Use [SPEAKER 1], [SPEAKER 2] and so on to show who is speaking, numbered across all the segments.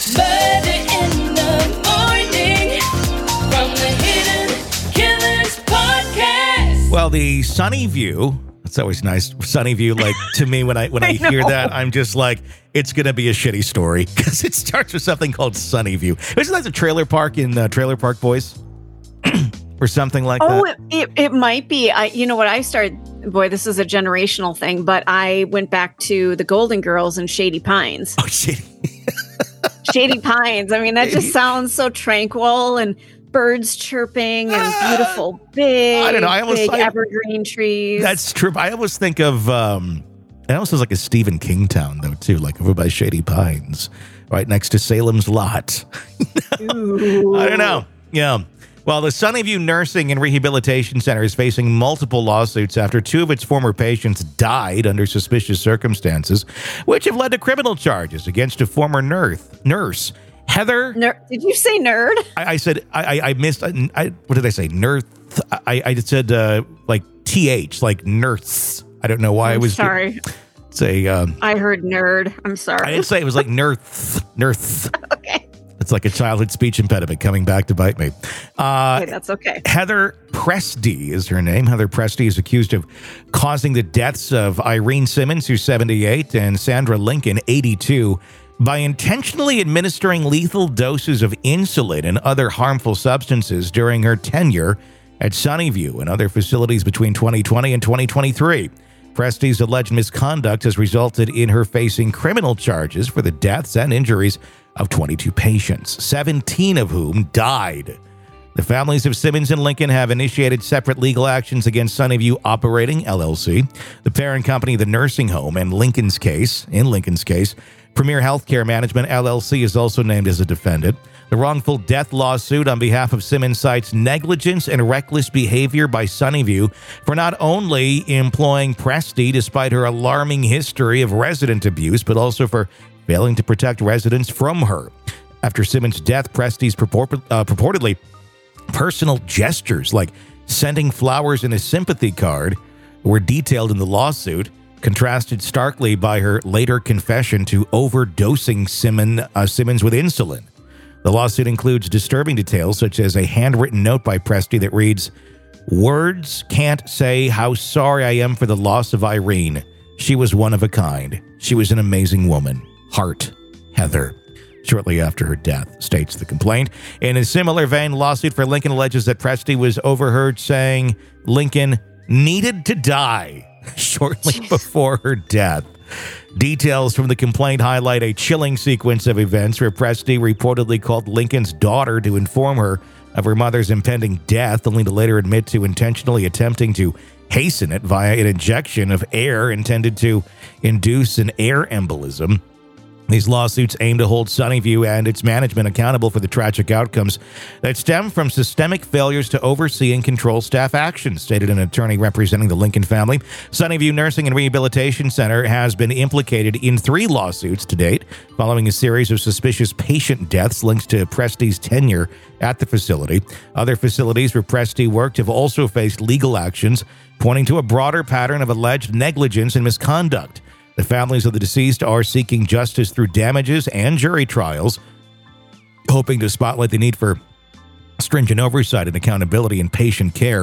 [SPEAKER 1] Murder in the morning from the Hidden Killers podcast.
[SPEAKER 2] Well, the Sunny View, it's always nice. Sunny View, like to me, when I hear that, I'm just like, it's going to be a shitty story because it starts with something called Sunny View. Isn't that the trailer park in Trailer Park Boys? Or something like that?
[SPEAKER 3] Oh, it might be. You know what? I started, boy, this is a generational thing, but I went back to the Golden Girls and Shady Pines.
[SPEAKER 2] Oh, shitty.
[SPEAKER 3] Shady Pines. I mean, that just sounds so tranquil and birds chirping and beautiful big,
[SPEAKER 2] I don't know.
[SPEAKER 3] big evergreen trees.
[SPEAKER 2] That's true. I always think of, it almost sounds like a Stephen King town, though, too, like over by Shady Pines, right next to Salem's Lot.
[SPEAKER 3] Ooh.
[SPEAKER 2] I don't know. Yeah. Well, the Sunnyview Nursing and Rehabilitation Center is facing multiple lawsuits after two of its former patients died under suspicious circumstances, which have led to criminal charges against a former nurse. Heather?
[SPEAKER 3] Did you say nerd?
[SPEAKER 2] I said, I missed, what did I say? Nurse. I said, like, TH, like nurse. I don't know why I was.
[SPEAKER 3] Sorry.
[SPEAKER 2] Say,
[SPEAKER 3] I heard nerd. I'm sorry.
[SPEAKER 2] I didn't say it was like nurse.
[SPEAKER 3] Okay.
[SPEAKER 2] It's like a childhood speech impediment coming back to bite me.
[SPEAKER 3] Okay, that's okay.
[SPEAKER 2] Heather Presti is her name. Heather Presti is accused of causing the deaths of Irene Simmons, who's 78, and Sandra Lincoln, 82, by intentionally administering lethal doses of insulin and other harmful substances during her tenure at Sunnyview and other facilities between 2020 and 2023. Presti's alleged misconduct has resulted in her facing criminal charges for the deaths and injuries of 22 patients, 17 of whom died. The families of Simmons and Lincoln have initiated separate legal actions against Sunnyview Operating, LLC, the parent company of the nursing home, and Lincoln's case. Premier Healthcare Management, LLC, is also named as a defendant. The wrongful death lawsuit on behalf of Simmons cites negligence and reckless behavior by Sunnyview for not only employing Presti despite her alarming history of resident abuse, but also for failing to protect residents from her. After Simmons' death, Presti's purportedly personal gestures like sending flowers and a sympathy card were detailed in the lawsuit, contrasted starkly by her later confession to overdosing Simmons with insulin. The lawsuit includes disturbing details such as a handwritten note by Presti that reads, "Words can't say how sorry I am for the loss of Irene. She was one of a kind. She was an amazing woman. Heart, Heather." Shortly after her death, states the complaint. In a similar vein, lawsuit for Lincoln alleges that Presti was overheard saying Lincoln needed to die shortly before her death. Details from the complaint highlight a chilling sequence of events where Presti reportedly called Lincoln's daughter to inform her of her mother's impending death, only to later admit to intentionally attempting to hasten it via an injection of air intended to induce an air embolism. These lawsuits aim to hold Sunnyview and its management accountable for the tragic outcomes that stem from systemic failures to oversee and control staff actions, stated an attorney representing the Lincoln family. Sunnyview Nursing and Rehabilitation Center has been implicated in 3 lawsuits to date, following a series of suspicious patient deaths linked to Presti's tenure at the facility. Other facilities where Presti worked have also faced legal actions, pointing to a broader pattern of alleged negligence and misconduct. The families of the deceased are seeking justice through damages and jury trials, hoping to spotlight the need for stringent oversight and accountability in patient care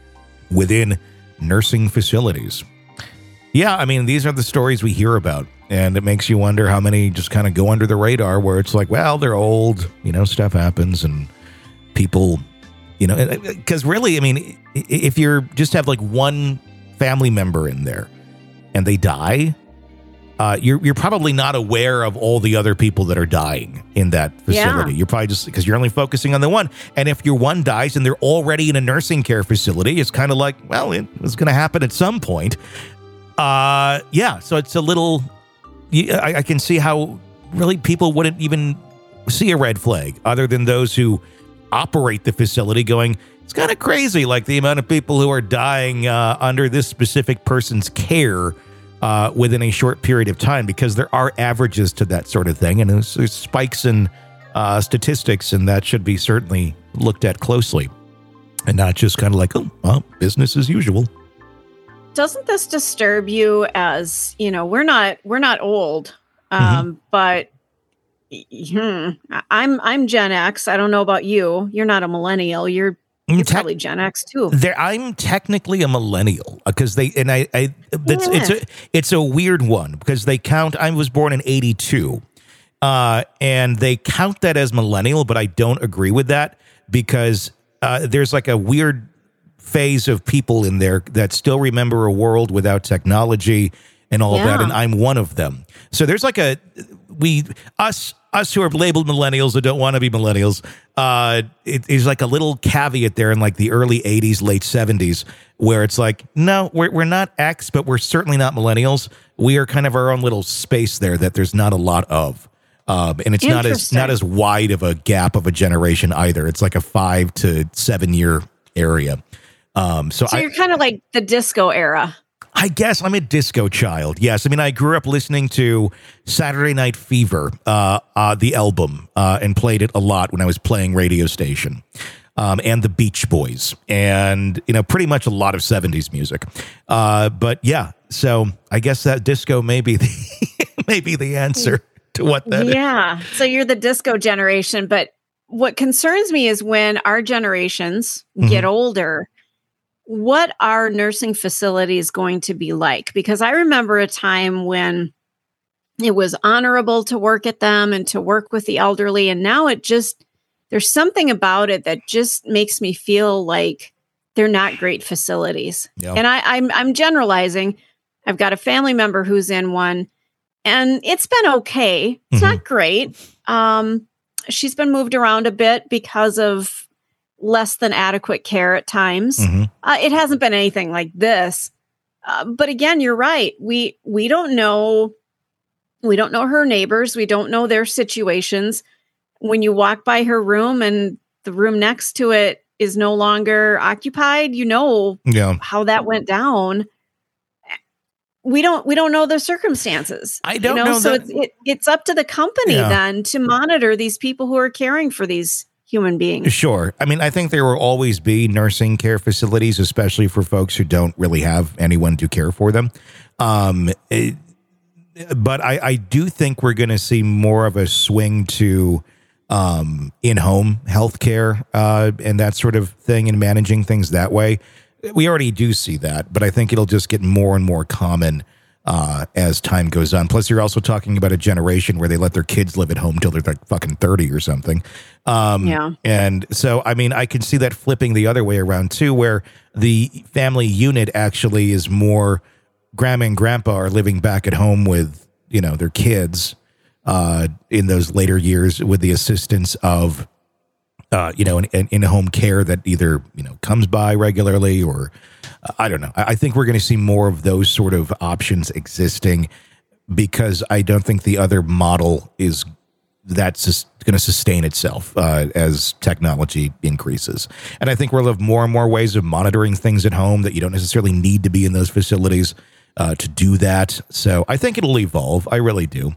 [SPEAKER 2] within nursing facilities. Yeah, I mean, these are the stories we hear about, and it makes you wonder how many just kind of go under the radar where it's like, well, they're old, stuff happens, and people, because really, I mean, if you're just have like one family member in there and they die, you're probably not aware of all the other people that are dying in that facility. Yeah. You're probably just because you're only focusing on the one. And if your one dies and they're already in a nursing care facility, it's kind of like, well, it was going to happen at some point. So it's a little, I can see how really people wouldn't even see a red flag other than those who operate the facility going, it's kind of crazy, like the amount of people who are dying under this specific person's care within a short period of time, because there are averages to that sort of thing. And there's spikes in statistics, and that should be certainly looked at closely and not just kind of like, oh, well, business as usual.
[SPEAKER 3] Doesn't this disturb you as, we're not old, but I'm Gen X. I don't know about you. You're not a millennial. You're probably Gen X too.
[SPEAKER 2] I'm technically a millennial because it's a weird one because they count. I was born in '82, and they count that as millennial, but I don't agree with that because there's like a weird phase of people in there that still remember a world without technology and all of that, and I'm one of them. So there's like us who are labeled millennials that don't want to be millennials. It is like a little caveat there in like the early 80s, late 70s, where it's like, no, we're not X, but we're certainly not millennials. We are kind of our own little space there that there's not a lot of. And it's not as wide of a gap of a generation either. It's like a 5 to 7 year area. So
[SPEAKER 3] you're kind of like the disco era.
[SPEAKER 2] I guess I'm a disco child. Yes. I mean, I grew up listening to Saturday Night Fever, the album, and played it a lot when I was playing radio station, and the Beach Boys and, pretty much a lot of 70s music. But yeah, so I guess that disco may be the answer to what that is.
[SPEAKER 3] Yeah. So you're the disco generation. But what concerns me is when our generations get older, what are nursing facilities going to be like? Because I remember a time when it was honorable to work at them and to work with the elderly. And now there's something about it that just makes me feel like they're not great facilities. Yep. And I'm generalizing. I've got a family member who's in one and it's been okay. It's not great. She's been moved around a bit because of less than adequate care at times. It hasn't been anything like this. But again, you're right. We don't know. We don't know her neighbors. We don't know their situations. When you walk by her room and the room next to it is no longer occupied, how that went down. We don't know the circumstances.
[SPEAKER 2] I don't know.
[SPEAKER 3] So it's up to the company then to monitor these people who are caring for these human beings. Sure.
[SPEAKER 2] I mean, I think there will always be nursing care facilities, especially for folks who don't really have anyone to care for them. But I do think we're going to see more of a swing to in-home healthcare and that sort of thing and managing things that way. We already do see that, but I think it'll just get more and more common as time goes on. Plus, you're also talking about a generation where they let their kids live at home till they're like fucking 30 or something. And so, I mean, I can see that flipping the other way around too, where the family unit actually is more grandma and grandpa are living back at home with, their kids in those later years with the assistance of, in-home care that either, comes by regularly or I don't know. I think we're going to see more of those sort of options existing because I don't think the other model is that's going to sustain itself as technology increases. And I think we'll have more and more ways of monitoring things at home that you don't necessarily need to be in those facilities to do that. So I think it'll evolve. I really do.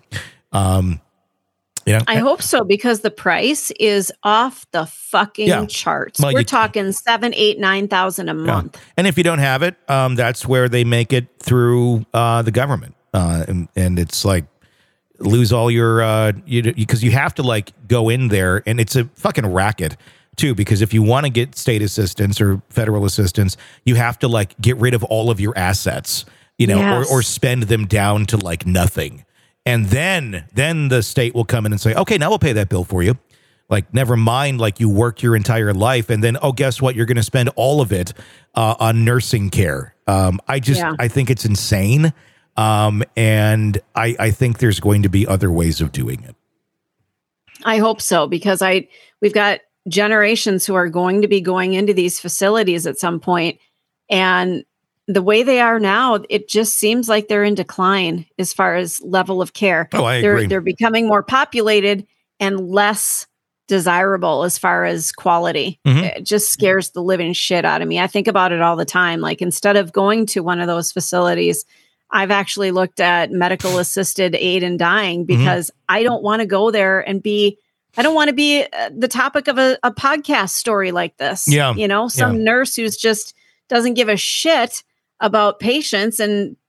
[SPEAKER 3] I hope so, because the price is off the fucking charts. Well, we're talking $7,000, $8,000, $9,000 a month.
[SPEAKER 2] And if you don't have it, that's where they make it through the government. And it's like lose all your because you have to like go in there, and it's a fucking racket too, because if you want to get state assistance or federal assistance, you have to like get rid of all of your assets, or spend them down to like nothing. And then the state will come in and say, okay, now we'll pay that bill for you. Like, never mind, like you worked your entire life. And then, oh, guess what? You're going to spend all of it on nursing care. I think it's insane. And I think there's going to be other ways of doing it.
[SPEAKER 3] I hope so, because we've got generations who are going to be going into these facilities at some point, and the way they are now, it just seems like they're in decline as far as level of care.
[SPEAKER 2] Oh, I agree.
[SPEAKER 3] They're becoming more populated and less desirable as far as quality. It just scares the living shit out of me. I think about it all the time. Like, instead of going to one of those facilities, I've actually looked at medical assisted aid in dying, because I don't want to go there and I don't want to be the topic of a podcast story like this. Some nurse who's just doesn't give a shit about patients and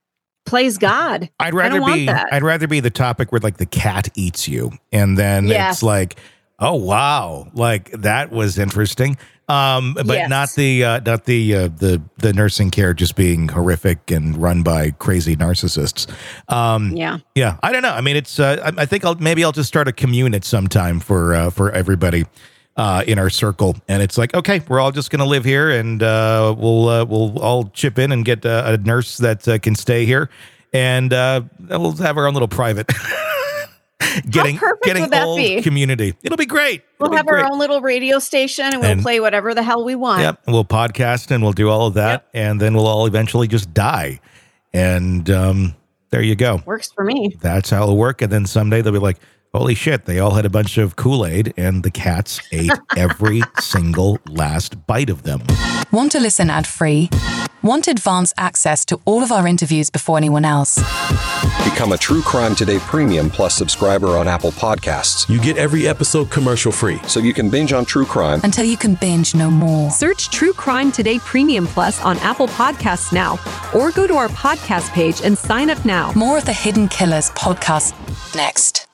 [SPEAKER 3] plays God.
[SPEAKER 2] I'd rather be the topic where like the cat eats you, and then
[SPEAKER 3] Yes.
[SPEAKER 2] it's like, oh wow, like that was interesting. But
[SPEAKER 3] Yes.
[SPEAKER 2] not the nursing care just being horrific and run by crazy narcissists. Yeah, I don't know. I mean, it's I think I'll just start a commune at some time for everybody in our circle, and it's like, okay, we're all just gonna live here, and we'll all chip in and get a nurse that can stay here, and we'll have our own little private getting
[SPEAKER 3] would that
[SPEAKER 2] old
[SPEAKER 3] be?
[SPEAKER 2] community. It'll be great.
[SPEAKER 3] We'll have our own little radio station, and we'll play whatever the hell we want.
[SPEAKER 2] Yep, we'll podcast and we'll do all of that, and then we'll all eventually just die, and there you go.
[SPEAKER 3] Works for me.
[SPEAKER 2] That's how it'll work, and then someday they'll be like, holy shit, they all had a bunch of Kool-Aid, and the cats ate every single last bite of them.
[SPEAKER 4] Want to listen ad-free? Want advanced access to all of our interviews before anyone else?
[SPEAKER 5] Become a True Crime Today Premium Plus subscriber on Apple Podcasts,
[SPEAKER 6] You get every episode commercial-free.
[SPEAKER 5] so you can binge on true crime
[SPEAKER 4] Until you can binge no more.
[SPEAKER 7] Search True Crime Today Premium Plus on Apple Podcasts now, or go to our podcast page and sign up now.
[SPEAKER 4] More of the Hidden Killers podcast next.